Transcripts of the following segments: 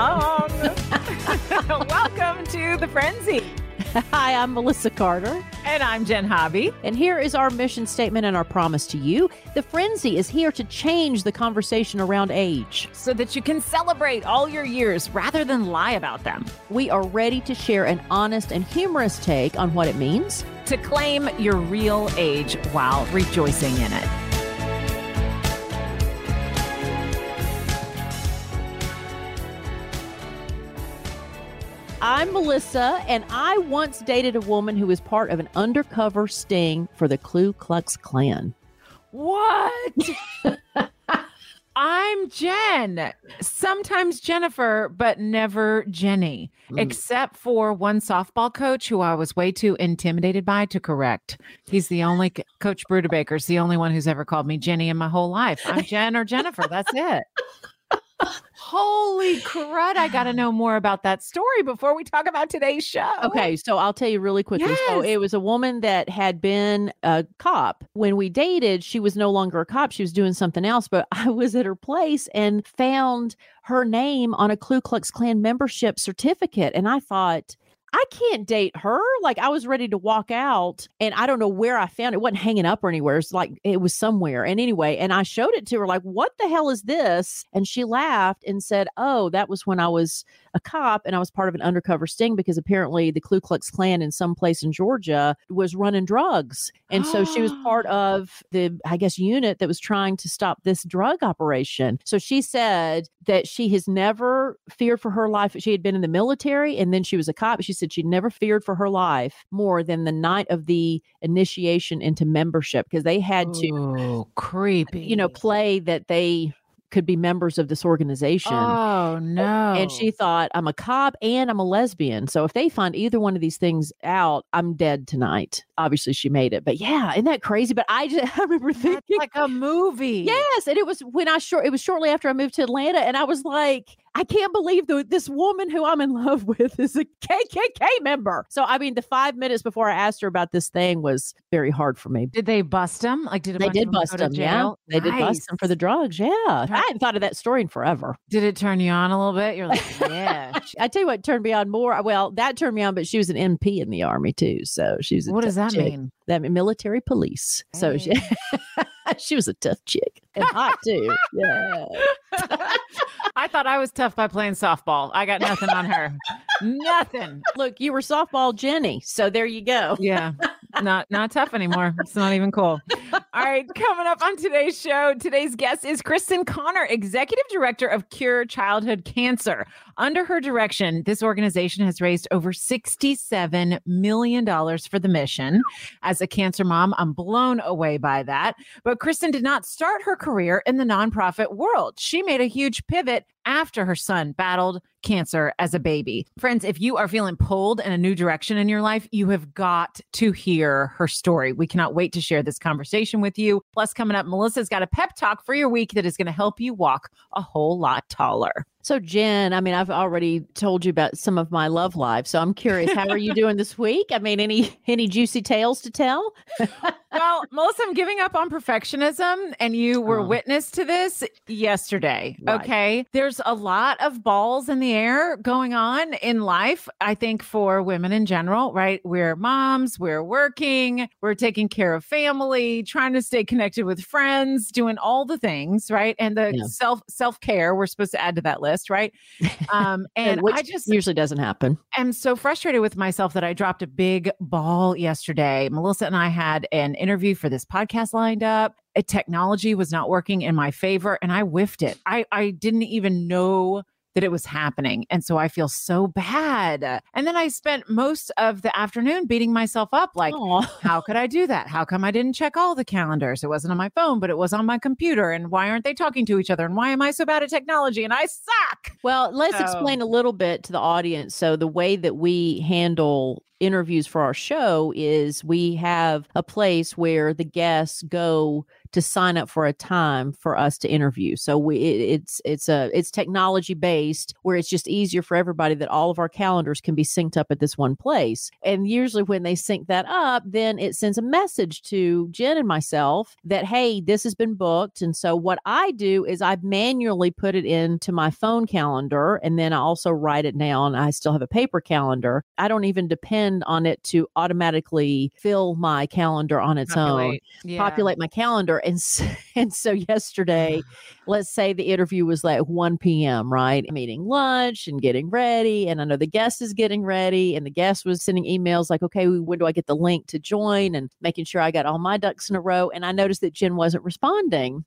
along. Welcome to The Frenzy. Hi, I'm Melissa Carter. And I'm Jen Hobby. And here is our mission statement and our promise to you. The Frenzy is here to change the conversation around age, so that you can celebrate all your years rather than lie about them. We are ready to share an honest and humorous take on what it means to claim your real age while rejoicing in it. I'm Melissa, and I once dated a woman who was part of an undercover sting for the Ku Klux Klan. What? I'm Jen. Sometimes Jennifer, but never Jenny, except for one softball coach who I was way too intimidated by to correct. He's the only Coach Brudebaker's the only one who's ever called me Jenny in my whole life. I'm Jen or Jennifer. That's it. Holy crud. I got to know more about that story before we talk about today's show. Okay, so I'll tell you really quickly. Yes. So it was a woman that had been a cop. When we dated, she was no longer a cop. She was doing something else, but I was at her place and found her name on a Ku Klux Klan membership certificate. And I thought, I can't date her. Like, I was ready to walk out, and I don't know where I found it. It wasn't hanging up or anywhere. It's like it was somewhere. And anyway, and I showed it to her, like, what the hell is this? And she laughed and said, oh, that was when I was a cop and I was part of an undercover sting, because apparently the Ku Klux Klan in some place in Georgia was running drugs. And so she was part of the, I guess, unit that was trying to stop this drug operation. So she said that she has never feared for her life. She had been in the military and then she was a cop. She said she'd never feared for her life more than the night of the initiation into membership, because they had to, creepy, play that they could be members of this organization. Oh, no. And she thought, I'm a cop and I'm a lesbian. So if they find either one of these things out, I'm dead tonight. Obviously, she made it. But yeah, isn't that crazy? But I remember thinking, that's like a movie. Yes. And it was it was shortly after I moved to Atlanta. And I was like, I can't believe this woman who I'm in love with is a KKK member. So, I mean, the 5 minutes before I asked her about this thing was very hard for me. Did they bust him? Like, they did bust him? Yeah, they did bust him for the drugs. Yeah, I hadn't thought of that story in forever. Did it turn you on a little bit? You're like, yeah. I tell you what turned me on more. Well, that turned me on, but she was an MP in the Army too. So she was. What does that mean? That mean military police. Hey. So she was a tough chick and hot too. Yeah. I thought I was tough by playing softball. I got nothing on her. Nothing. Look, you were softball Jenny. So there you go. Yeah. Not tough anymore. It's not even cool. All right. Coming up on today's show, today's guest is Kristen Connor, Executive Director of Cure Childhood Cancer. Under her direction, this organization has raised over $67 million for the mission. As a cancer mom, I'm blown away by that. But Kristen did not start her career in the nonprofit world. She made a huge pivot after her son battled cancer as a baby. Friends, if you are feeling pulled in a new direction in your life, you have got to hear her story. We cannot wait to share this conversation with you. Plus, coming up, Melissa's got a pep talk for your week that is going to help you walk a whole lot taller. So, Jen, I mean, I've already told you about some of my love life. So I'm curious, how are you doing this week? I mean, any juicy tales to tell? Well, Melissa, I'm giving up on perfectionism, and you were witness to this yesterday. Right. Okay. There's a lot of balls in the air going on in life, I think, for women in general, right? We're moms, we're working, we're taking care of family, trying to stay connected with friends, doing all the things, right? And the self-care we're supposed to add to that list, right? And which I just usually doesn't happen. I'm so frustrated with myself that I dropped a big ball yesterday. Melissa and I had an interview for this podcast lined up. Technology was not working in my favor, and I whiffed it. I didn't even know that it was happening. And so I feel so bad. And then I spent most of the afternoon beating myself up like, how could I do that? How come I didn't check all the calendars? It wasn't on my phone, but it was on my computer. And why aren't they talking to each other? And why am I so bad at technology? And I suck. Well, let's explain a little bit to the audience. So the way that we handle interviews for our show is we have a place where the guests go to sign up for a time for us to interview. So it's technology based, where it's just easier for everybody that all of our calendars can be synced up at this one place. And usually when they sync that up, then it sends a message to Jen and myself that, hey, this has been booked. And so what I do is I manually put it into my phone calendar, and then I also write it down. I still have a paper calendar. I don't even depend on it to automatically fill my calendar on its own, populate my calendar. And so yesterday, let's say the interview was like 1 p.m., right? I'm eating lunch and getting ready. And I know the guest is getting ready, and the guest was sending emails like, okay, when do I get the link to join, and making sure I got all my ducks in a row. And I noticed that Jen wasn't responding.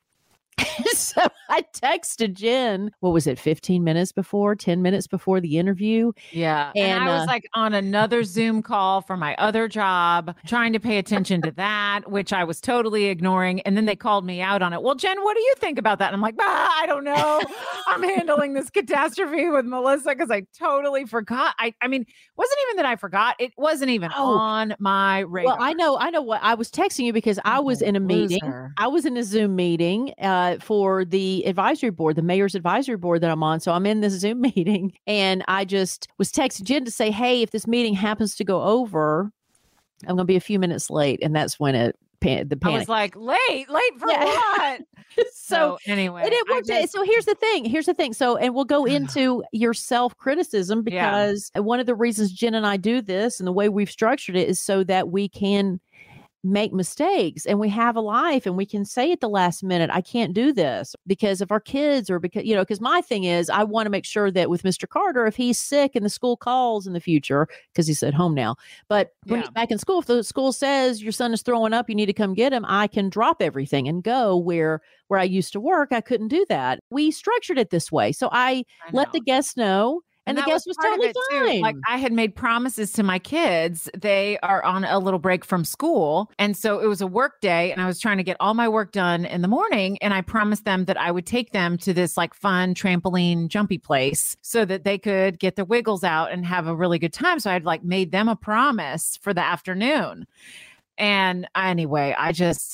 So I texted Jen, what was it, 15 minutes before, 10 minutes before the interview? Yeah. And I was like on another Zoom call for my other job, trying to pay attention to that, which I was totally ignoring. And then they called me out on it. Well, Jen, what do you think about that? And I'm like, I don't know. I'm handling this catastrophe with Melissa because I totally forgot. I mean, wasn't even that I forgot. It wasn't even on my radar. Well, I know what I was texting you because I was in a meeting. I was in a Zoom meeting for the advisory board, the mayor's advisory board that I'm on. So I'm in this Zoom meeting, and I just was texting Jen to say, hey, if this meeting happens to go over, I'm going to be a few minutes late. And that's when the panic. I was like, late for what? So anyway, and it worked. So here's the thing. So, and we'll go into your self-criticism, because one of the reasons Jen and I do this and the way we've structured it is so that we can make mistakes, and we have a life, and we can say at the last minute, I can't do this because of our kids, or because my thing is, I want to make sure that with Mr. Carter, if he's sick and the school calls in the future, because he's at home now, but when he's back in school, if the school says your son is throwing up, you need to come get him, I can drop everything and go where I used to work. I couldn't do that. We structured it this way. So I let the guests know. And the guest was totally fine. Like, I had made promises to my kids. They are on a little break from school. And so it was a work day, and I was trying to get all my work done in the morning. And I promised them that I would take them to this like fun trampoline jumpy place so that they could get their wiggles out and have a really good time. So I'd like made them a promise for the afternoon. And anyway, I was that's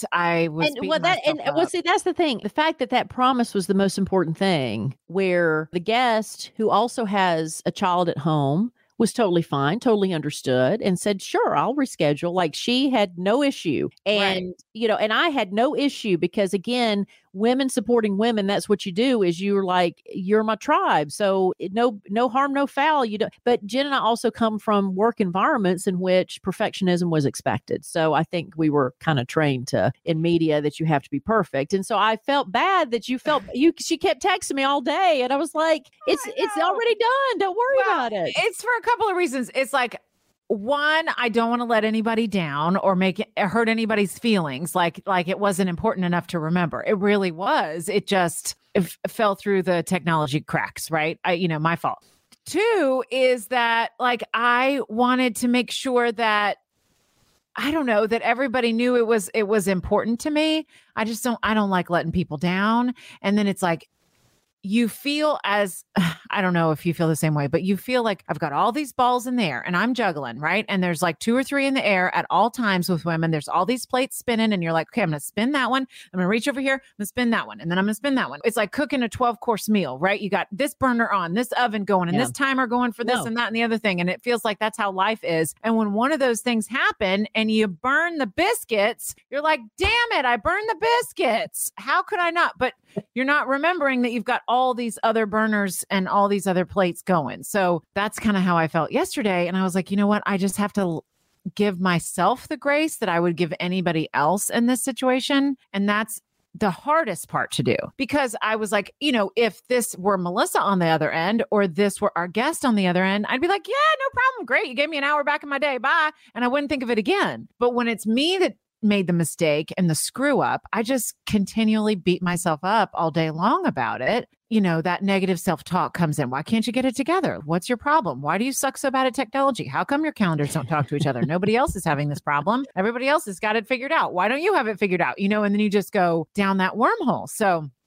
the thing. The fact that promise was the most important thing, where the guest, who also has a child at home, was totally fine, totally understood, and said, sure, I'll reschedule. Like, she had no issue. And, and I had no issue, because again, women supporting women, that's what you do, is you're like, you're my tribe. So no harm, no foul. But Jen and I also come from work environments in which perfectionism was expected. So I think we were kind of trained in media that you have to be perfect. And so I felt bad that she kept texting me all day. And I was like, it's already done. Don't worry about it. It's for a couple of reasons. It's like, one, I don't want to let anybody down or hurt anybody's feelings. Like it wasn't important enough to remember. It really was. It just fell through the technology cracks, right? My fault. Two is that like, I wanted to make sure that, I don't know, that everybody knew it was important to me. I don't like letting people down. And then it's like, you feel I don't know if you feel the same way, but you feel like I've got all these balls in the air and I'm juggling, right? And there's like 2 or 3 in the air at all times with women. There's all these plates spinning, and you're like, okay, I'm going to spin that one. I'm going to reach over here. I'm going to spin that one. And then I'm going to spin that one. It's like cooking a 12-course meal, right? You got this burner on, this oven going, and this timer going for this and that and the other thing. And it feels like that's how life is. And when one of those things happen and you burn the biscuits, you're like, damn it, I burned the biscuits. How could I not? But you're not remembering that you've got all these other burners and all these other plates going. So that's kind of how I felt yesterday. And I was like, you know what? I just have to give myself the grace that I would give anybody else in this situation. And that's the hardest part to do, because I was like, if this were Melissa on the other end, or this were our guest on the other end, I'd be like, yeah, no problem. Great. You gave me an hour back in my day. Bye. And I wouldn't think of it again. But when it's me that made the mistake and the screw up, I just continually beat myself up all day long about it. That negative self-talk comes in. Why can't you get it together? What's your problem? Why do you suck so bad at technology? How come your calendars don't talk to each other? Nobody else is having this problem. Everybody else has got it figured out. Why don't you have it figured out? And then you just go down that wormhole. So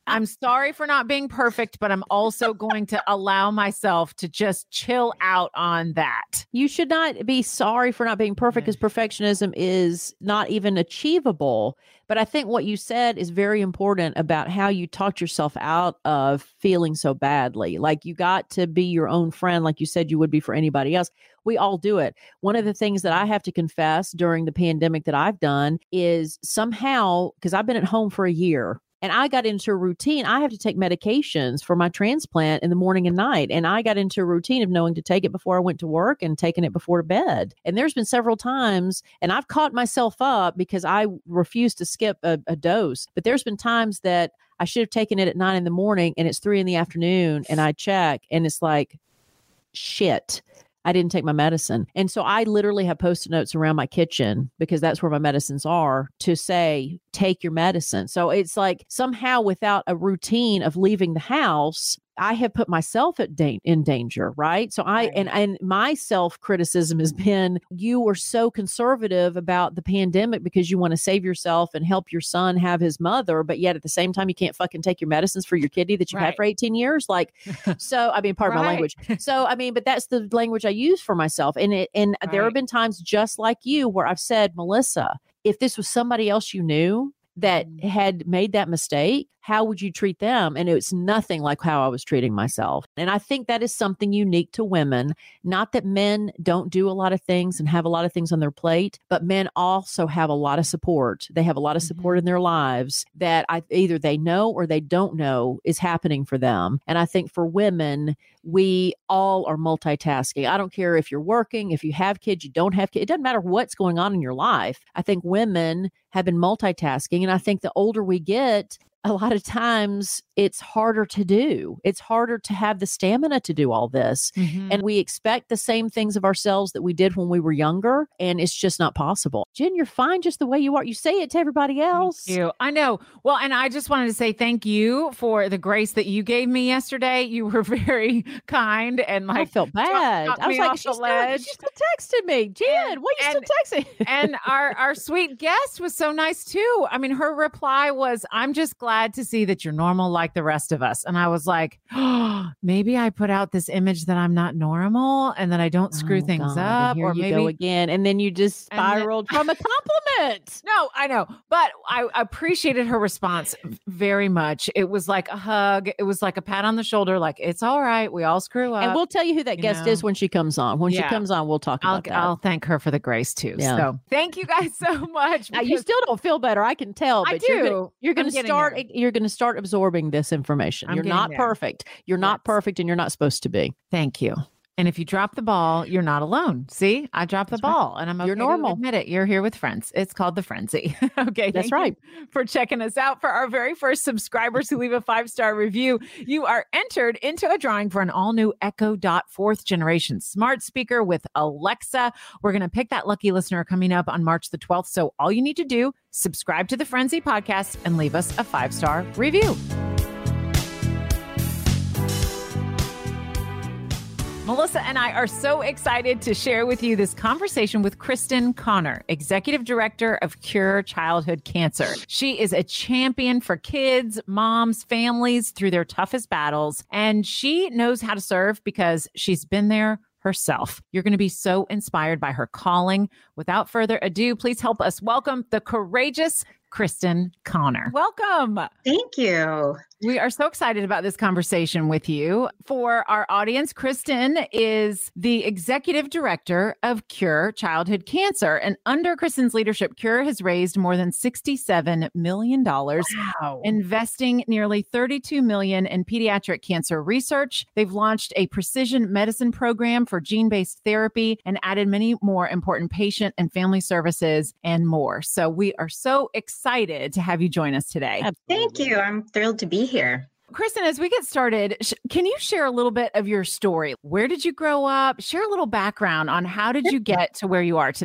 I'm sorry for not being perfect, but I'm also going to allow myself to just chill out on that. You should not be sorry for not being perfect because perfectionism is not even achievable. But I think what you said is very important about how you talked yourself out of feeling so badly. Like you got to be your own friend, like you said you would be for anybody else. We all do it. One of the things that I have to confess during the pandemic that I've done is somehow, because I've been at home for a year, and I got into a routine. I have to take medications for my transplant in the morning and night. And I got into a routine of knowing to take it before I went to work and taking it before bed. And there's been several times, and I've caught myself up because I refuse to skip a dose. But there's been times that I should have taken it at 9 a.m. and it's 3 p.m. and I check and it's like, shit. I didn't take my medicine. And so I literally have Post-it notes around my kitchen because that's where my medicines are to say, take your medicine. So it's like somehow without a routine of leaving the house, I have put myself in danger, right? So and my self-criticism has been, you were so conservative about the pandemic because you want to save yourself and help your son have his mother, but yet at the same time, you can't fucking take your medicines for your kidney that you've had for 18 years. Like, so, I mean, pardon my language. So, I mean, but that's the language I use for myself. And there have been times just like you where I've said, Melissa, if this was somebody else you knew that had made that mistake, how would you treat them? And it's nothing like how I was treating myself. And I think that is something unique to women. Not that men don't do a lot of things and have a lot of things on their plate, but men also have a lot of support. They have a lot of support in their lives that either they know or they don't know is happening for them. And I think for women, we all are multitasking. I don't care if you're working, if you have kids, you don't have kids. It doesn't matter what's going on in your life. I think women have been multitasking. And I think the older we get, a lot of times it's harder to do. It's harder to have the stamina to do all this. And we expect the same things of ourselves that we did when we were younger. And it's just not possible. Jen, you're fine just the way you are. You say it to everybody else. Thank you. I know. Well, and I just wanted to say thank you for the grace that you gave me yesterday. You were very kind and like, I felt bad. I was like, she still texted me. Jen, why are you still texting? And our sweet guest was so nice too. I mean, her reply was, I'm just glad to see that you're normal like the rest of us. And I was like, oh, maybe I put out this image that I'm not normal and that I don't screw things up. Or maybe go again. And then you just spiraled from a compliment. No, I know. But I appreciated her response very much. It was like a hug. It was like a pat on the shoulder. Like, it's all right. We all screw up. And we'll tell you who that guest is when she comes on. When she comes on, we'll talk about that. I'll thank her for the grace too. Yeah. So thank you guys so much. Now, you still don't feel better. I can tell. But I do. You're going to start absorbing this information. You're not perfect. You're not perfect and you're not supposed to be. Thank you. And if you drop the ball, you're not alone. See, I dropped the ball and I'm okay. You're normal. To admit it. You're here with friends. It's called The Frenzy. Okay. That's right. For checking us out. For our very first subscribers who leave a 5-star review, you are entered into a drawing for an all new Echo Dot 4th generation smart speaker with Alexa. We're going to pick that lucky listener coming up on March the 12th. So all you need to do, subscribe to The Frenzy podcast and leave us a 5-star review. Melissa and I are so excited to share with you this conversation with Kristen Connor, Executive Director of Cure Childhood Cancer. She is a champion for kids, moms, families through their toughest battles, and she knows how to serve because she's been there herself. You're going to be so inspired by her calling. Without further ado, please help us welcome the courageous Kristen Connor. Welcome. Thank you. We are so excited about this conversation with you. For our audience, Kristen is the Executive Director of Cure Childhood Cancer. And under Kristen's leadership, Cure has raised more than $67 million, investing nearly $32 million in pediatric cancer research. They've launched a precision medicine program for gene-based therapy and added many more important patient and family services and more. So we are so excited to have you join us today. Thank you. I'm thrilled to be here. Kristen, as we get started, can you share a little bit of your story? Where did you grow up? Share a little background on how did you get to where you are today?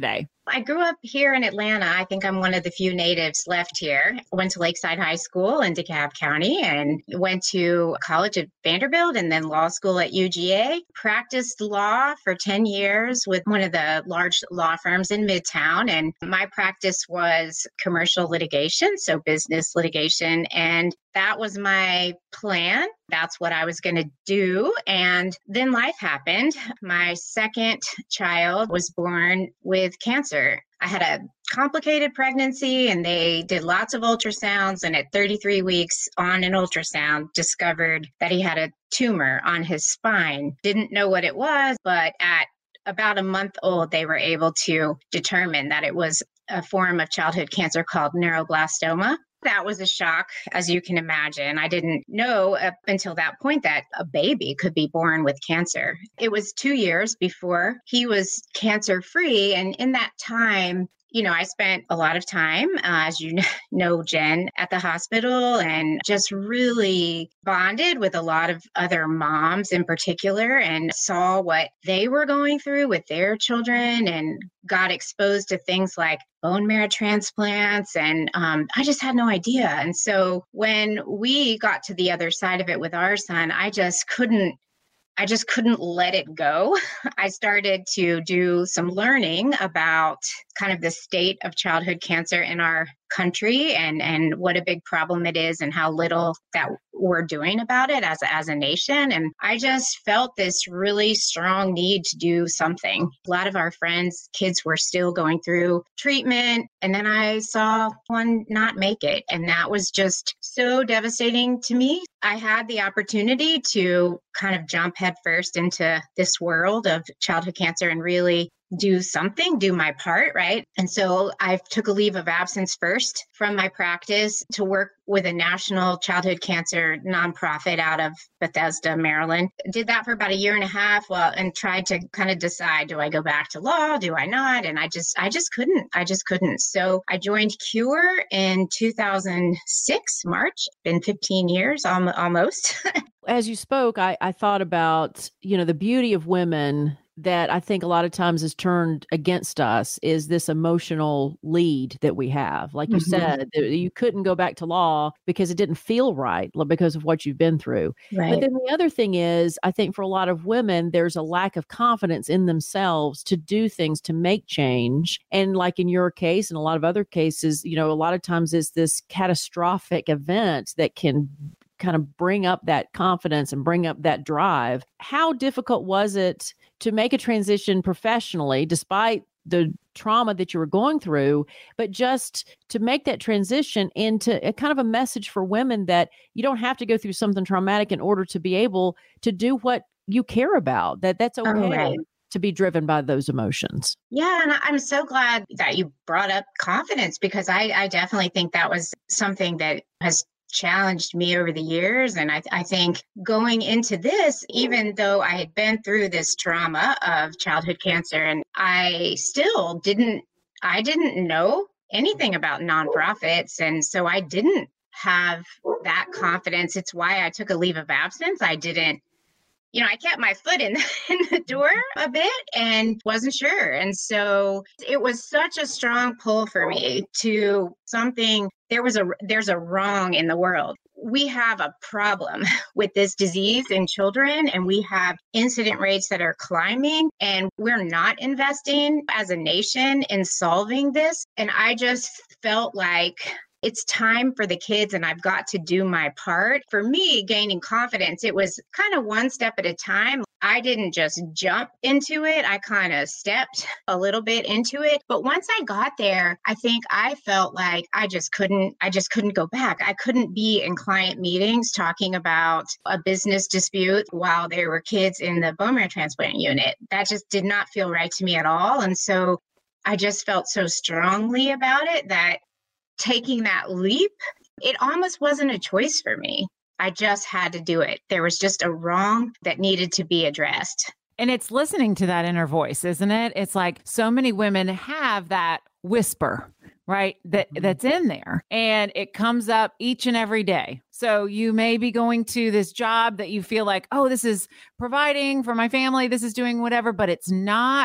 I grew up here in Atlanta. I think I'm one of the few natives left here. I went to Lakeside High School in DeKalb County and went to college at Vanderbilt and then law school at UGA. Practiced law for 10 years with one of the large law firms in Midtown. And my practice was commercial litigation, so business litigation. And that was my plan. That's what I was going to do. And then life happened. My second child was born with cancer. I had a complicated pregnancy and they did lots of ultrasounds. And at 33 weeks on an ultrasound, discovered that he had a tumor on his spine. Didn't know what it was, but at about a month old, they were able to determine that it was a form of childhood cancer called neuroblastoma. That was a shock, as you can imagine. I didn't know up until that point that a baby could be born with cancer. It was 2 years before he was cancer-free. And in that time, I spent a lot of time, as you know, Jen, at the hospital and just really bonded with a lot of other moms in particular and saw what they were going through with their children and got exposed to things like bone marrow transplants. And I just had no idea. And so when we got to the other side of it with our son, I just couldn't let it go. I started to do some learning about kind of the state of childhood cancer in our country and what a big problem it is and how little that we're doing about it as a nation. And I just felt this really strong need to do something. A lot of our friends' kids were still going through treatment. And then I saw one not make it. And that was just so devastating to me. I had the opportunity to kind of jump headfirst into this world of childhood cancer and really do something, do my part, right? And so I took a leave of absence first from my practice to work with a national childhood cancer nonprofit out of Bethesda, Maryland. Did that for about a year and a half, and tried to kind of decide, do I go back to law? Do I not? And I just couldn't. So I joined Cure in 2006, March, been 15 years almost. As you spoke, I thought about, the beauty of women that I think a lot of times is turned against us is this emotional lead that we have. Like you said, you couldn't go back to law because it didn't feel right because of what you've been through. Right. But then the other thing is, I think for a lot of women, there's a lack of confidence in themselves to do things, to make change. And like in your case and a lot of other cases, a lot of times it's this catastrophic event that can kind of bring up that confidence and bring up that drive. How difficult was it to make a transition professionally, despite the trauma that you were going through, but just to make that transition into a kind of a message for women that you don't have to go through something traumatic in order to be able to do what you care about, that's okay to be driven by those emotions. Yeah. And I'm so glad that you brought up confidence because I definitely think that was something that has challenged me over the years. And I think going into this, even though I had been through this trauma of childhood cancer, and I still didn't know anything about nonprofits. And so I didn't have that confidence. It's why I took a leave of absence. I didn't, I kept my foot in the door a bit and wasn't sure. And so it was such a strong pull for me to something. There's a wrong in the world. We have a problem with this disease in children, and we have incident rates that are climbing, and we're not investing as a nation in solving this. And I just felt like it's time for the kids and I've got to do my part. For me, gaining confidence, it was kind of one step at a time. I didn't just jump into it. I kind of stepped a little bit into it. But once I got there, I think I felt like I just couldn't go back. I couldn't be in client meetings talking about a business dispute while there were kids in the bone marrow transplant unit. That just did not feel right to me at all. And so I just felt so strongly about it that taking that leap, it almost wasn't a choice for me. I just had to do it. There was just a wrong that needed to be addressed. And it's listening to that inner voice, isn't it? It's like so many women have that whisper, right? That's in there and it comes up each and every day. So you may be going to this job that you feel like, oh, this is providing for my family. This is doing whatever, but it's not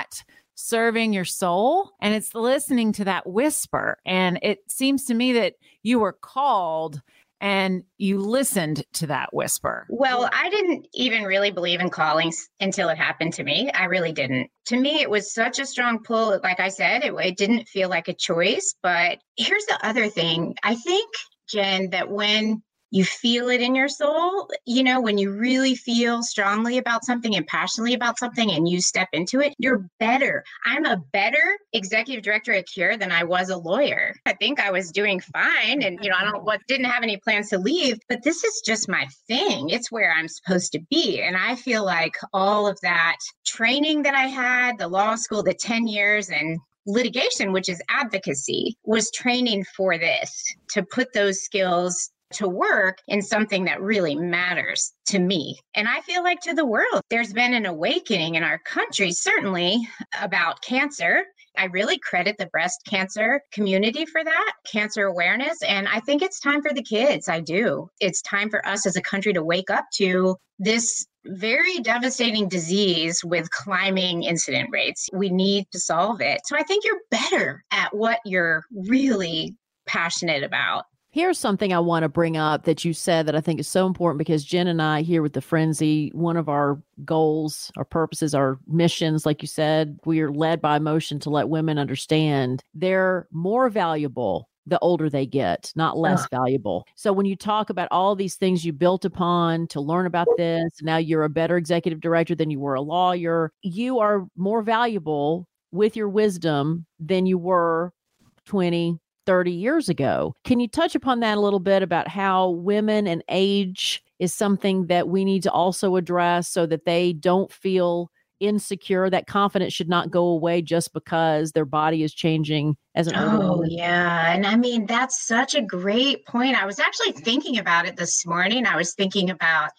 serving your soul, and it's listening to that whisper. And it seems to me that you were called and you listened to that whisper. Well, I didn't even really believe in callings until it happened to me. I really didn't. To me, it was such a strong pull. Like I said, it didn't feel like a choice. But here's the other thing. I think, Jen, that when you feel it in your soul, when you really feel strongly about something and passionately about something and you step into it, you're better. I'm a better executive director at Cure than I was a lawyer. I think I was doing fine. And, didn't have any plans to leave, but this is just my thing. It's where I'm supposed to be. And I feel like all of that training that I had, the law school, the 10 years and litigation, which is advocacy, was training for this, to put those skills to work in something that really matters to me. And I feel like to the world, there's been an awakening in our country, certainly about cancer. I really credit the breast cancer community for that, cancer awareness. And I think it's time for the kids. I do. It's time for us as a country to wake up to this very devastating disease with climbing incident rates. We need to solve it. So I think you're better at what you're really passionate about. Here's something I want to bring up that you said that I think is so important, because Jen and I here with the Frenzy, one of our goals, our purposes, our missions, like you said, we are led by emotion to let women understand they're more valuable the older they get, not less valuable. So when you talk about all these things you built upon to learn about this, now you're a better executive director than you were a lawyer, you are more valuable with your wisdom than you were 20, 30 years ago. Can you touch upon that a little bit about how women and age is something that we need to also address so that they don't feel insecure? That confidence should not go away just because their body is changing as an older woman. Yeah. And I mean, that's such a great point. I was actually thinking about it this morning. I was thinking about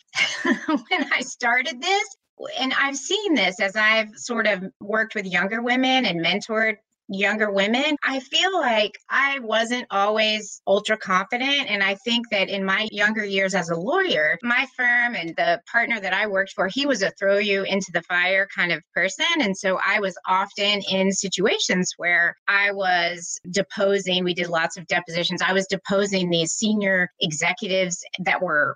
when I started this, and I've seen this as I've sort of worked with younger women and mentored younger women. I feel like I wasn't always ultra confident. And I think that in my younger years as a lawyer, my firm and the partner that I worked for, he was a throw you into the fire kind of person. And so I was often in situations where I was deposing, we did lots of depositions. I was deposing these senior executives that were,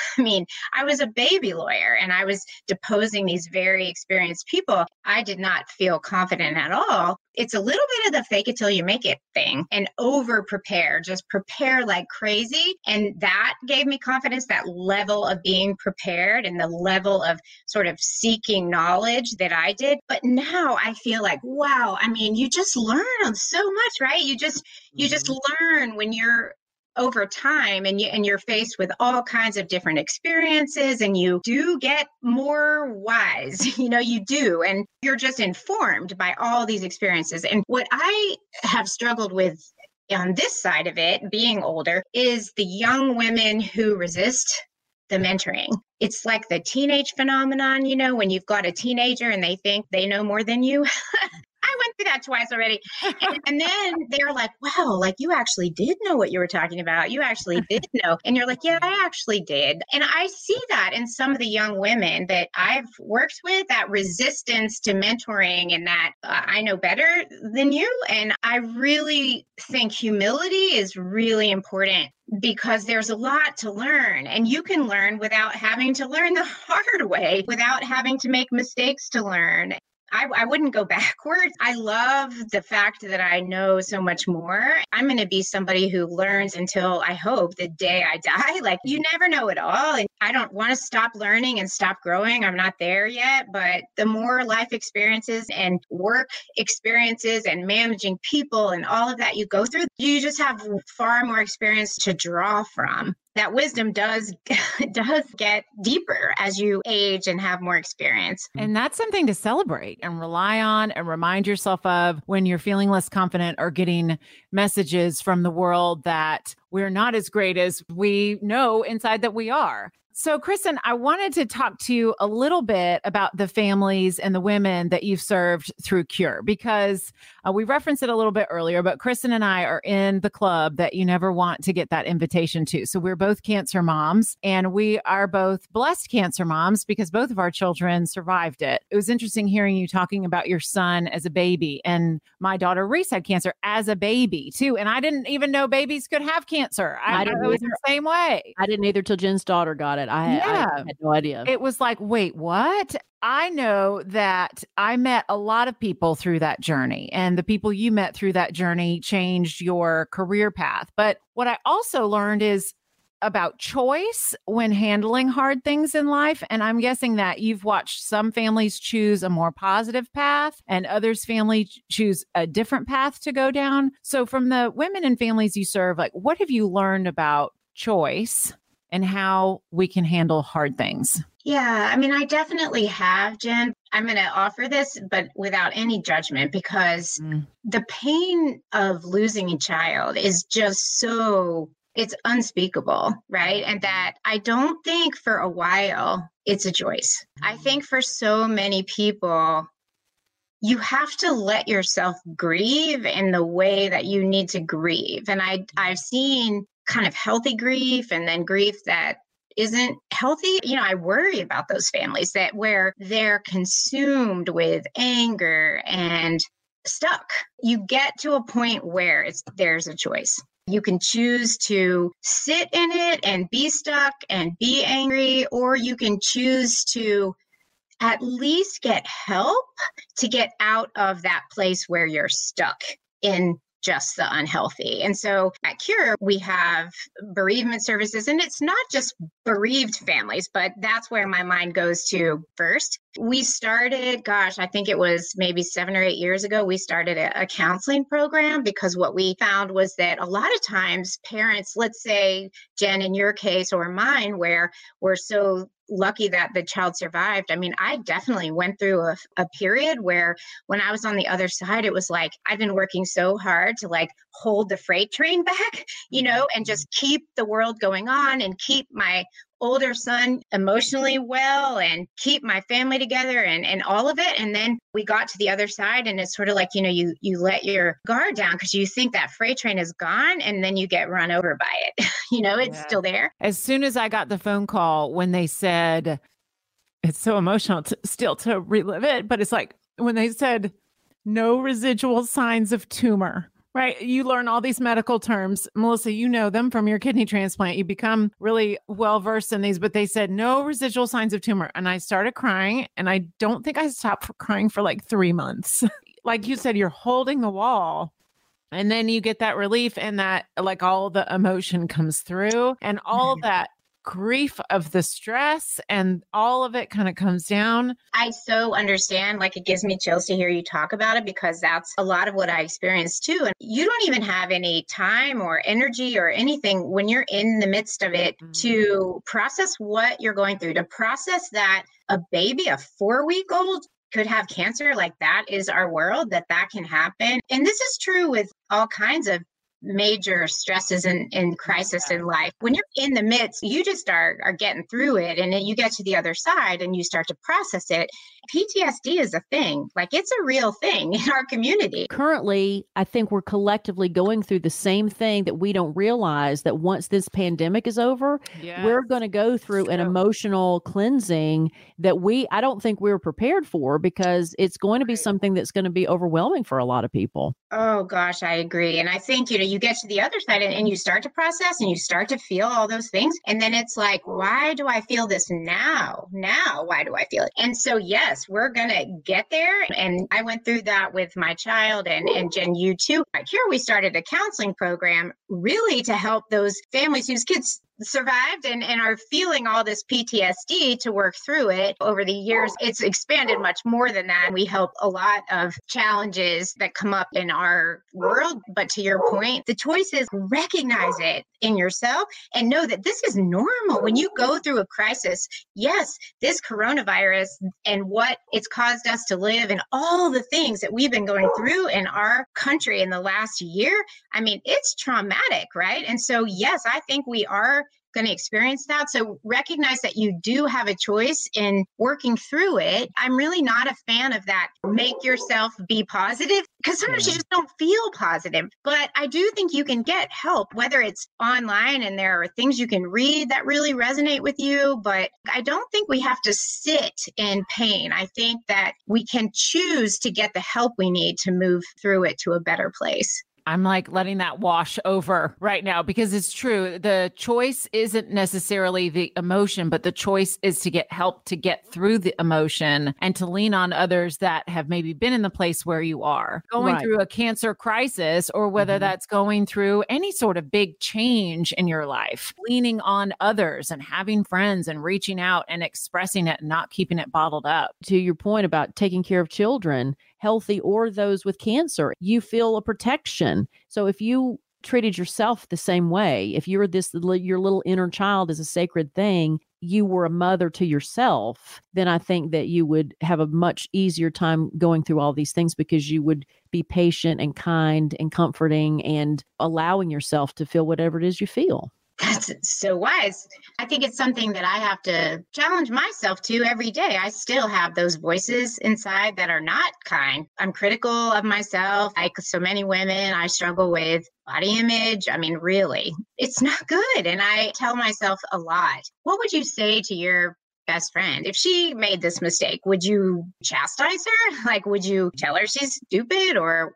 I was a baby lawyer and I was deposing these very experienced people. I did not feel confident at all. It's a little bit of the fake it till you make it thing and over prepare, just prepare like crazy. And that gave me confidence, that level of being prepared and the level of sort of seeking knowledge that I did. But now I feel like, wow, you just learn so much, right? You just learn when you're over time and you're faced with all kinds of different experiences and you do get more wise, you do, and you're just informed by all these experiences. And what I have struggled with on this side of it, being older, is the young women who resist the mentoring. It's like the teenage phenomenon, when you've got a teenager and they think they know more than you. I went through that twice already. And then they're like, wow, like you actually did know what you were talking about. You actually did know. And you're like, yeah, I actually did. And I see that in some of the young women that I've worked with, that resistance to mentoring and that I know better than you. And I really think humility is really important because there's a lot to learn and you can learn without having to learn the hard way, without having to make mistakes to learn. I wouldn't go backwards. I love the fact that I know so much more. I'm going to be somebody who learns until I hope the day I die. Like you never know it all. And I don't want to stop learning and stop growing. I'm not there yet, but the more life experiences and work experiences and managing people and all of that you go through, you just have far more experience to draw from. That wisdom does get deeper as you age and have more experience. And that's something to celebrate and rely on and remind yourself of when you're feeling less confident or getting messages from the world that we're not as great as we know inside that we are. So, Kristen, I wanted to talk to you a little bit about the families and the women that you've served through Cure, because we referenced it a little bit earlier, but Kristen and I are in the club that you never want to get that invitation to. So we're both cancer moms, and we are both blessed cancer moms because both of our children survived it. It was interesting hearing you talking about your son as a baby, and my daughter Reese had cancer as a baby too. And I didn't even know babies could have cancer. I was the same way. I didn't either till Jen's daughter got it. I had no idea. It was like, wait, what? I know that I met a lot of people through that journey, and the people you met through that journey changed your career path. But what I also learned is about choice when handling hard things in life. And I'm guessing that you've watched some families choose a more positive path and others families choose a different path to go down. So from the women and families you serve, like, what have you learned about choice and how we can handle hard things? Yeah, I mean, I definitely have, Jen. I'm going to offer this, but without any judgment, because the pain of losing a child is just so, it's unspeakable, right? And that I don't think for a while it's a choice. I think for so many people, you have to let yourself grieve in the way that you need to grieve. And I've seen kind of healthy grief and then grief that isn't healthy. You know, I worry about those families that where they're consumed with anger and stuck. You get to a point where there's a choice. You can choose to sit in it and be stuck and be angry, or you can choose to at least get help to get out of that place where you're stuck in just the unhealthy. And so at Cure, we have bereavement services, and it's not just bereaved families, but that's where my mind goes to first. We started, I think it was maybe 7 or 8 years ago, we started a counseling program because what we found was that a lot of times parents, let's say, Jen, in your case or mine, where we're so lucky that the child survived. I mean, I definitely went through a period where when I was on the other side, it was like, I've been working so hard to like hold the freight train back, and just keep the world going on and keep my older son emotionally well and keep my family together and all of it. And then we got to the other side, and it's sort of like, you let your guard down because you think that freight train is gone, and then you get run over by it. It's still there. As soon as I got the phone call when they said, it's so emotional still to relive it, but it's like when they said no residual signs of tumor. Right. You learn all these medical terms. Melissa, you know them from your kidney transplant. You become really well-versed in these, but they said no residual signs of tumor. And I started crying, and I don't think I stopped crying for like 3 months. Like you said, you're holding the wall, and then you get that relief, and that like all the emotion comes through, and all that grief of the stress and all of it kind of comes down. I so understand. Like, it gives me chills to hear you talk about it, because that's a lot of what I experienced too. And you don't even have any time or energy or anything when you're in the midst of it to process what you're going through, to process that a baby, a 4-week-old, could have cancer. Like, that is our world, that can happen. And this is true with all kinds of major stresses and crisis in life. When you're in the midst, you just are getting through it, and then you get to the other side and you start to process it. PTSD is a thing. Like, it's a real thing in our community. Currently, I think we're collectively going through the same thing that we don't realize, that once this pandemic is over, we're going to go through an emotional cleansing that I don't think we were prepared for, because it's going to be something that's going to be overwhelming for a lot of people. Oh gosh, I agree. And I think, you get to the other side and you start to process and you start to feel all those things. And then it's like, why do I feel this now? Why do I feel it? And so, yes, we're going to get there. And I went through that with my child, and Jen, you too. Here we started a counseling program really to help those families whose kids survived and are feeling all this PTSD to work through it. Over the years, it's expanded much more than that. We help a lot of challenges that come up in our world. But to your point, the choice is recognize it in yourself and know that this is normal. When you go through a crisis, yes, this coronavirus and what it's caused us to live and all the things that we've been going through in our country in the last year, I mean, it's traumatic, right? And so, yes, I think we are going to experience that. So recognize that you do have a choice in working through it. I'm really not a fan of that. Make yourself be positive, because sometimes you just don't feel positive. But I do think you can get help, whether it's online and there are things you can read that really resonate with you. But I don't think we have to sit in pain. I think that we can choose to get the help we need to move through it to a better place. I'm like letting that wash over right now, because it's true. The choice isn't necessarily the emotion, but the choice is to get help to get through the emotion and to lean on others that have maybe been in the place where you are going through a cancer crisis, or whether that's going through any sort of big change in your life, leaning on others and having friends and reaching out and expressing it and not keeping it bottled up. To your point about taking care of children, healthy or those with cancer, you feel a protection. So if you treated yourself the same way, if you're your little inner child is a sacred thing, you were a mother to yourself, then I think that you would have a much easier time going through all these things, because you would be patient and kind and comforting and allowing yourself to feel whatever it is you feel. That's so wise. I think it's something that I have to challenge myself to every day. I still have those voices inside that are not kind. I'm critical of myself. Like so many women, I struggle with body image. I mean, really, it's not good. And I tell myself a lot. What would you say to your best friend if she made this mistake? Would you chastise her? Like, would you tell her she's stupid? Or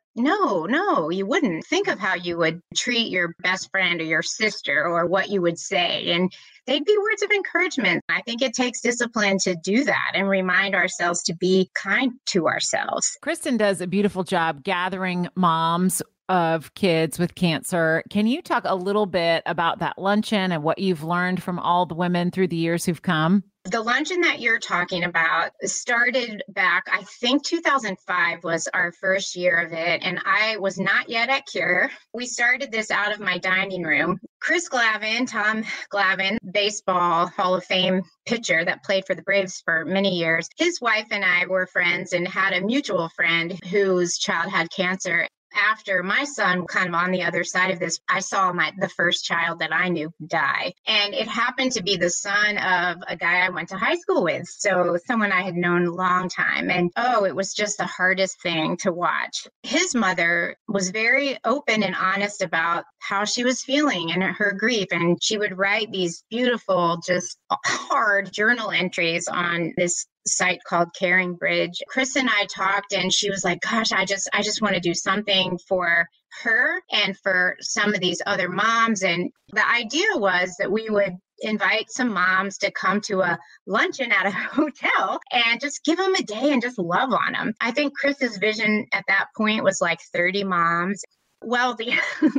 no, you wouldn't. Think of how you would treat your best friend or your sister, or what you would say. And they'd be words of encouragement. I think it takes discipline to do that and remind ourselves to be kind to ourselves. Kristen does a beautiful job gathering moms of kids with cancer. Can you talk a little bit about that luncheon and what you've learned from all the women through the years who've come? The luncheon that you're talking about started back, I think 2005 was our first year of it, and I was not yet at Cure. We started this out of my dining room. Chris Glavin, Tom Glavin, baseball Hall of Fame pitcher that played for the Braves for many years, his wife and I were friends and had a mutual friend whose child had cancer. After my son, kind of on the other side of this, I saw the first child that I knew die. And it happened to be the son of a guy I went to high school with. So someone I had known a long time. And it was just the hardest thing to watch. His mother was very open and honest about how she was feeling and her grief. And she would write these beautiful, just hard journal entries on this site called Caring Bridge. Chris and I talked, and she was like, gosh, I just want to do something for her and for some of these other moms. And the idea was that we would invite some moms to come to a luncheon at a hotel and just give them a day and just love on them. I think Chris's vision at that point was like 30 moms. Well, the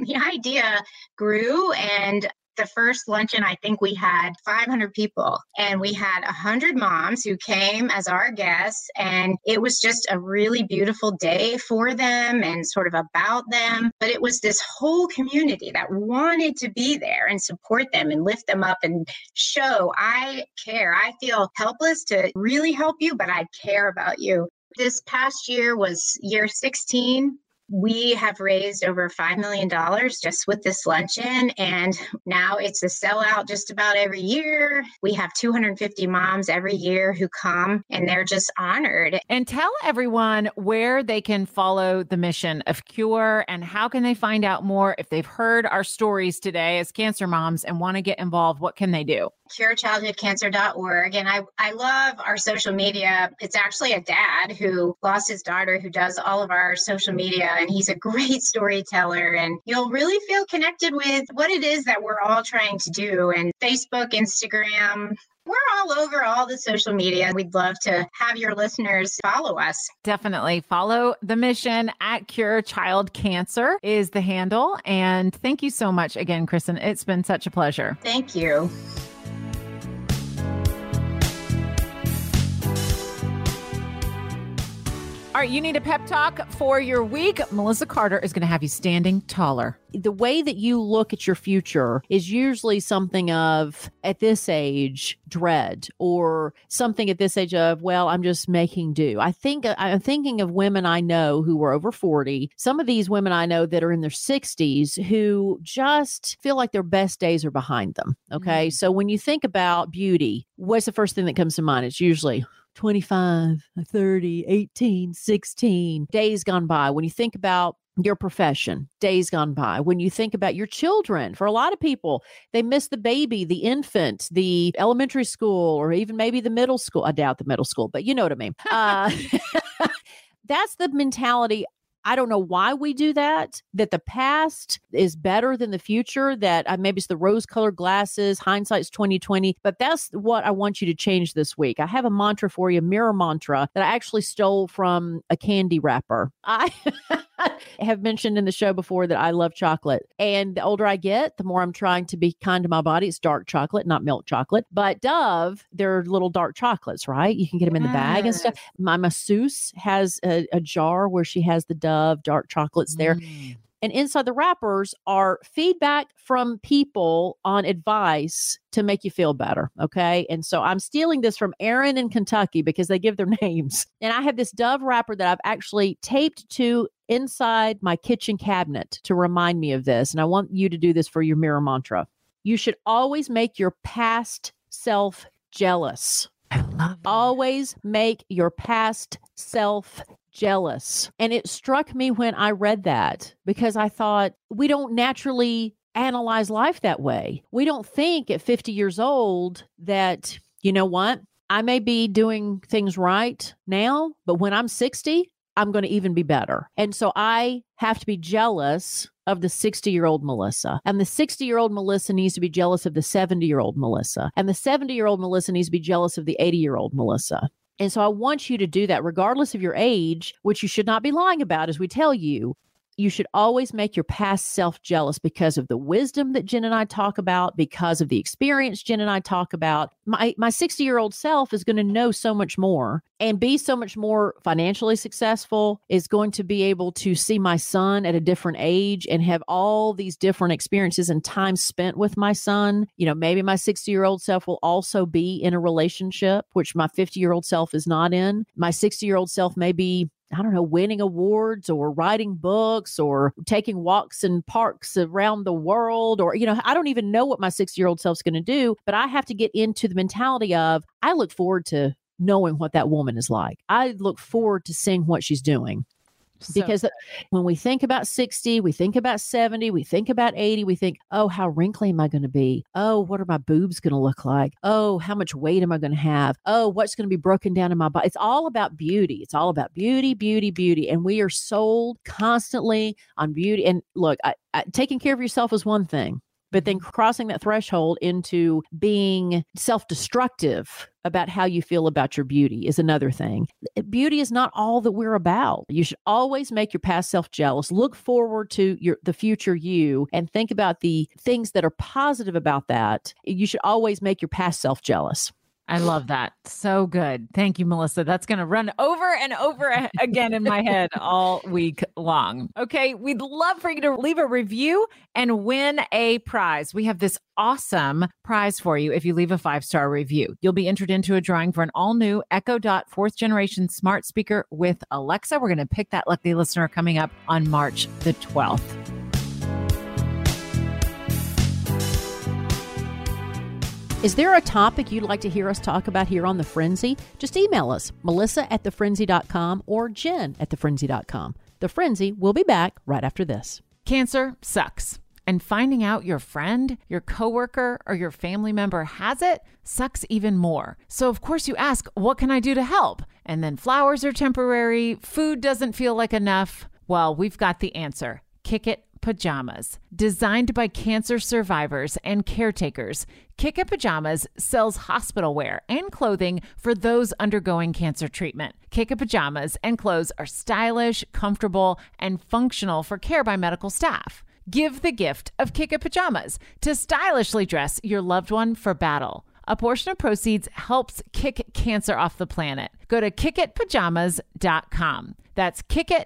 idea grew, and the first luncheon, I think we had 500 people, and we had 100 moms who came as our guests. And it was just a really beautiful day for them and sort of about them. But it was this whole community that wanted to be there and support them and lift them up and show, I care. I feel helpless to really help you, but I care about you. This past year was year 16. We have raised over $5 million just with this luncheon, and now it's a sellout just about every year. We have 250 moms every year who come, and they're just honored. And tell everyone where they can follow the mission of Cure, and how can they find out more if they've heard our stories today as cancer moms and want to get involved. What can they do? CureChildhoodCancer.org. And I love our social media. It's actually a dad who lost his daughter who does all of our social media, and he's a great storyteller. And you'll really feel connected with what it is that we're all trying to do. And Facebook, Instagram, we're all over all the social media. We'd love to have your listeners follow us. Definitely follow the mission at Cure Child Cancer is the handle. And thank you so much again, Kristen. It's been such a pleasure. Thank you. All right, you need a pep talk for your week. Melissa Carter is going to have you standing taller. The way that you look at your future is usually something of, at this age, dread, or something at this age of, well, I'm just making do. I'm thinking of women I know who were over 40. Some of these women I know that are in their 60s who just feel like their best days are behind them. Okay. So when you think about beauty, what's the first thing that comes to mind? It's usually 25, 30, 18, 16, days gone by. When you think about your profession, days gone by. When you think about your children, for a lot of people, they miss the baby, the infant, the elementary school, or even maybe the middle school. I doubt the middle school, but you know what I mean. That's the mentality. I don't know why we do that the past is better than the future, that maybe it's the rose-colored glasses, hindsight's 2020, but that's what I want you to change this week. I have a mantra for you, a mirror mantra that I actually stole from a candy wrapper. I have mentioned in the show before that I love chocolate. And the older I get, the more I'm trying to be kind to my body. It's dark chocolate, not milk chocolate. But Dove, they're little dark chocolates, right? You can get them in the bag and stuff. My masseuse has a jar where she has the Dove dark chocolates there. And inside the wrappers are feedback from people on advice to make you feel better. Okay. And so I'm stealing this from Aaron in Kentucky because they give their names. And I have this Dove wrapper that I've actually taped to inside my kitchen cabinet to remind me of this. And I want you to do this for your mirror mantra. You should always make your past self jealous. I love it. Always make your past self jealous. And it struck me when I read that because I thought we don't naturally analyze life that way. We don't think at 50 years old that, you know what, I may be doing things right now, but when I'm 60, I'm going to even be better. And so I have to be jealous of the 60-year-old Melissa. And the 60-year-old Melissa needs to be jealous of the 70-year-old Melissa. And the 70-year-old Melissa needs to be jealous of the 80-year-old Melissa. And so I want you to do that regardless of your age, which you should not be lying about, as we tell you. You should always make your past self jealous because of the wisdom that Jen and I talk about, because of the experience Jen and I talk about. My 60-year-old self is going to know so much more and be so much more financially successful, is going to be able to see my son at a different age and have all these different experiences and time spent with my son. You know, maybe my 60-year-old self will also be in a relationship, which my 50-year-old self is not in. My 60-year-old self may be, I don't know, winning awards or writing books or taking walks in parks around the world, or, you know, I don't even know what my 60-year-old self's going to do, but I have to get into the mentality of, I look forward to knowing what that woman is like. I look forward to seeing what she's doing. Because when we think about 60, we think about 70, we think about 80, we think, oh, how wrinkly am I going to be? Oh, what are my boobs going to look like? Oh, how much weight am I going to have? Oh, what's going to be broken down in my body? It's all about beauty. It's all about beauty, beauty, beauty. And we are sold constantly on beauty. And look, taking care of yourself is one thing, but then crossing that threshold into being self-destructive about how you feel about your beauty is another thing. Beauty is not all that we're about. You should always make your past self jealous. Look forward to the future you and think about the things that are positive about that. You should always make your past self jealous. I love that. So good. Thank you, Melissa. That's going to run over and over again in my head all week long. Okay. We'd love for you to leave a review and win a prize. We have this awesome prize for you if you leave a 5-star review. You'll be entered into a drawing for an all-new Echo Dot 4th generation smart speaker with Alexa. We're going to pick that lucky listener coming up on March the 12th. Is there a topic you'd like to hear us talk about here on The Frenzy? Just email us, melissa@thefrenzy.com or jen@thefrenzy.com. The Frenzy will be back right after this. Cancer sucks. And finding out your friend, your coworker, or your family member has it sucks even more. So of course you ask, what can I do to help? And then flowers are temporary, food doesn't feel like enough. Well, we've got the answer. Kick It Pajamas. Designed by cancer survivors and caretakers, Kick It Pajamas sells hospital wear and clothing for those undergoing cancer treatment. Kick It Pajamas and clothes are stylish, comfortable, and functional for care by medical staff. Give the gift of Kick It Pajamas to stylishly dress your loved one for battle. A portion of proceeds helps kick cancer off the planet. Go to kickitpajamas.com. That's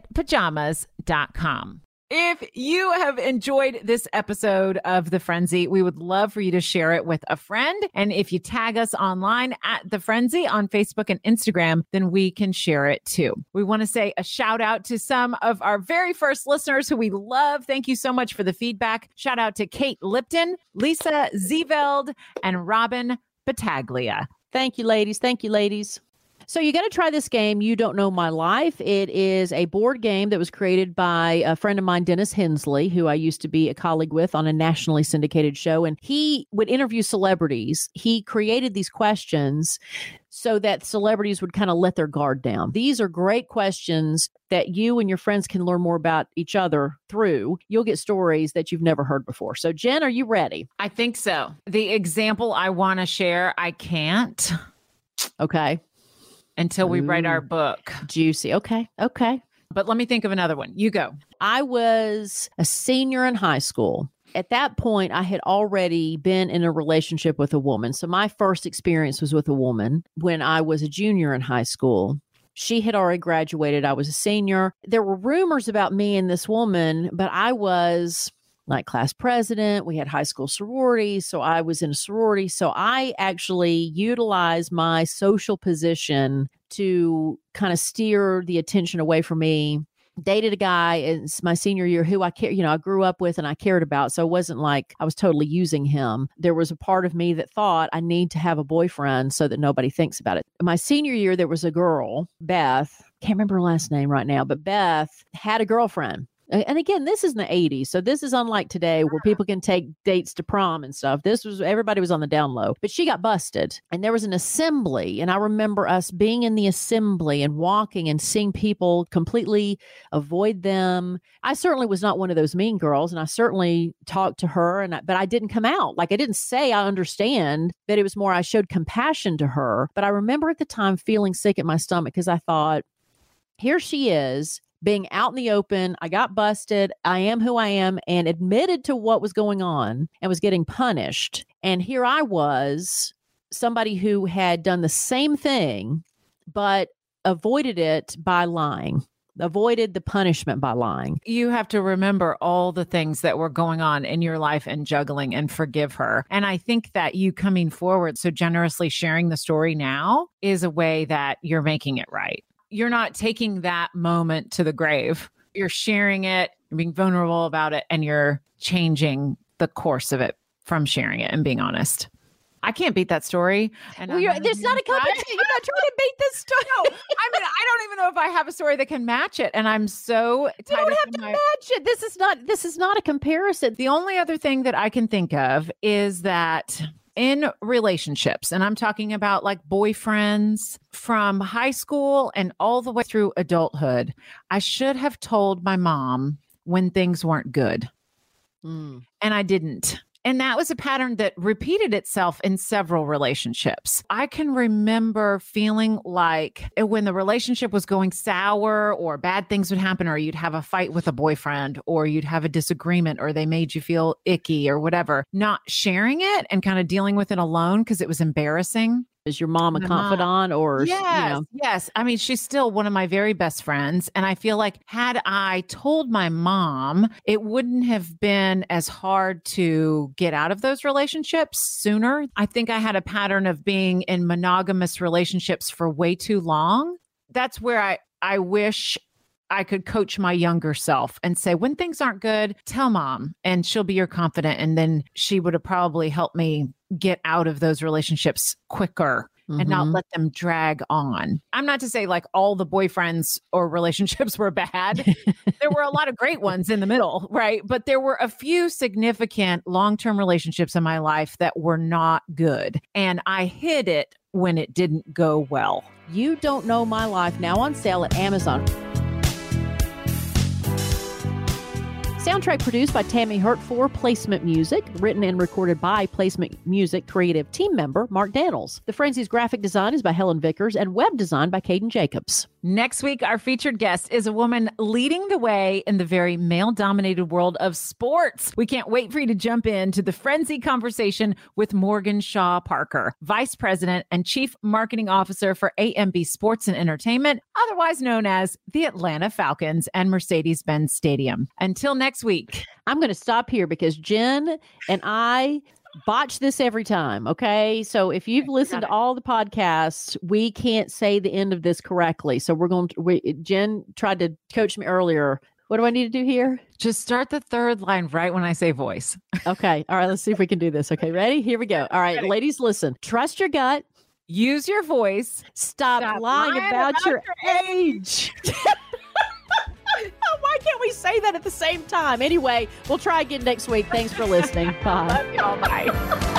kickitpajamas.com. If you have enjoyed this episode of The Frenzy, we would love for you to share it with a friend. And if you tag us online at The Frenzy on Facebook and Instagram, then we can share it too. We want to say a shout out to some of our very first listeners who we love. Thank you so much for the feedback. Shout out to Kate Lipton, Lisa Zeveld, and Robin Battaglia. Thank you, ladies. Thank you, ladies. So you got to try this game, You Don't Know My Life. It is a board game that was created by a friend of mine, Dennis Hensley, who I used to be a colleague with on a nationally syndicated show. And he would interview celebrities. He created these questions so that celebrities would kind of let their guard down. These are great questions that you and your friends can learn more about each other through. You'll get stories that you've never heard before. So Jen, are you ready? I think so. The example I want to share, I can't. Okay. Until we write our book. Juicy. Okay. But let me think of another one. You go. I was a senior in high school. At that point, I had already been in a relationship with a woman. So my first experience was with a woman when I was a junior in high school. She had already graduated. I was a senior. There were rumors about me and this woman, but I was like class president. We had high school sororities. So I was in a sorority. So I actually utilized my social position to kind of steer the attention away from me. Dated a guy in my senior year who I grew up with and I cared about. So it wasn't like I was totally using him. There was a part of me that thought I need to have a boyfriend so that nobody thinks about it. My senior year, there was a girl, Beth, can't remember her last name right now, but Beth had a girlfriend. And again, this is in the 80s. So this is unlike today where people can take dates to prom and stuff. Everybody was on the down low, but she got busted and there was an assembly. And I remember us being in the assembly and walking and seeing people completely avoid them. I certainly was not one of those mean girls. And I certainly talked to her, but I didn't come out. Like I didn't say I understand, but it was more I showed compassion to her. But I remember at the time feeling sick at my stomach because I thought, here she is, being out in the open. I got busted. I am who I am and admitted to what was going on and was getting punished. And here I was, somebody who had done the same thing, but avoided it by lying, avoided the punishment by lying. You have to remember all the things that were going on in your life and juggling and forgive her. And I think that you coming forward so generously sharing the story now is a way that you're making it right. You're not taking that moment to the grave. You're sharing it, you're being vulnerable about it, and you're changing the course of it from sharing it and being honest. I can't beat that story. And there's not a competition. You're not trying to beat this story. No, I don't even know if I have a story that can match it. And I'm so tied You don't have to match it. This is not a comparison. The only other thing that I can think of is that in relationships, and I'm talking about like boyfriends from high school and all the way through adulthood, I should have told my mom when things weren't good. And I didn't. And that was a pattern that repeated itself in several relationships. I can remember feeling like when the relationship was going sour or bad things would happen, or you'd have a fight with a boyfriend, or you'd have a disagreement, or they made you feel icky or whatever, not sharing it and kind of dealing with it alone because it was embarrassing. Is your mom a confidant or? Yes, yes. I mean, she's still one of my very best friends. And I feel like had I told my mom, it wouldn't have been as hard to get out of those relationships sooner. I think I had a pattern of being in monogamous relationships for way too long. That's where I wish I could coach my younger self and say, when things aren't good, tell mom and she'll be your confidant. And then she would have probably helped me get out of those relationships quicker and not let them drag on. I'm not to say like all the boyfriends or relationships were bad. There were a lot of great ones in the middle, right? But there were a few significant long-term relationships in my life that were not good. And I hid it when it didn't go well. You Don't Know My Life, now on sale at Amazon. Soundtrack produced by Tammy Hurt for Placement Music, written and recorded by Placement Music creative team member Mark Daniels. The Frenzy's graphic design is by Helen Vickers and web design by Caden Jacobs. Next week, our featured guest is a woman leading the way in the very male-dominated world of sports. We can't wait for you to jump into the frenzied conversation with Morgan Shaw Parker, Vice President and Chief Marketing Officer for AMB Sports and Entertainment, otherwise known as the Atlanta Falcons and Mercedes-Benz Stadium. Until next week. I'm going to stop here because Jen and I botch this every time. Okay. So if you've listened to all the podcasts, we can't say the end of this correctly. So Jen tried to coach me earlier. What do I need to do here? Just start the third line right when I say voice. Okay. All right. Let's see if we can do this. Okay. Ready? Here we go. All right. Ladies, listen. Trust your gut. Use your voice. Stop lying about your age. Why can't we say that at the same time? Anyway, we'll try again next week. Thanks for listening. Bye. Love y'all. Bye.